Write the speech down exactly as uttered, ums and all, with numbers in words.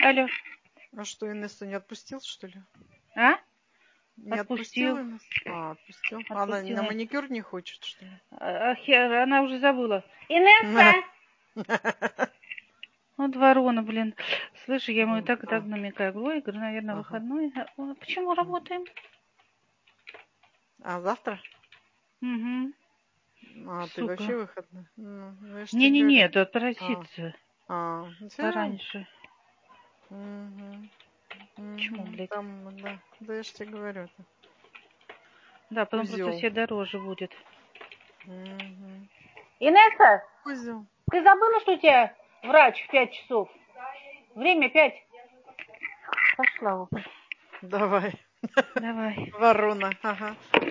Алло. А что, Инессу не отпустил, что ли? А? Не Отпустил. отпустил Инессу? А, отпустил. Отпустил. Она на маникюр не хочет, что ли? А, хер, она уже забыла. Инесса! Вот ворона, блин. Слышь, я ему и так и так намекаю. Ой, говорю, наверное, Ага. выходной. А почему работаем? А завтра? Угу. А, ты Сука. вообще выходной? Ну, ну, я ж тебе Не-не-не, говорю. это отпроситься. А, а, Пораньше. Угу. Почему, блядь? Там, да. Да я ж тебе говорю. -то. Да, потом Козёл. просто все дороже будет. Угу. Инесса, Козел. ты забыла, что у тебя врач в пять часов? Время пять. Пошла. Давай. Давай. Ворона. Ага.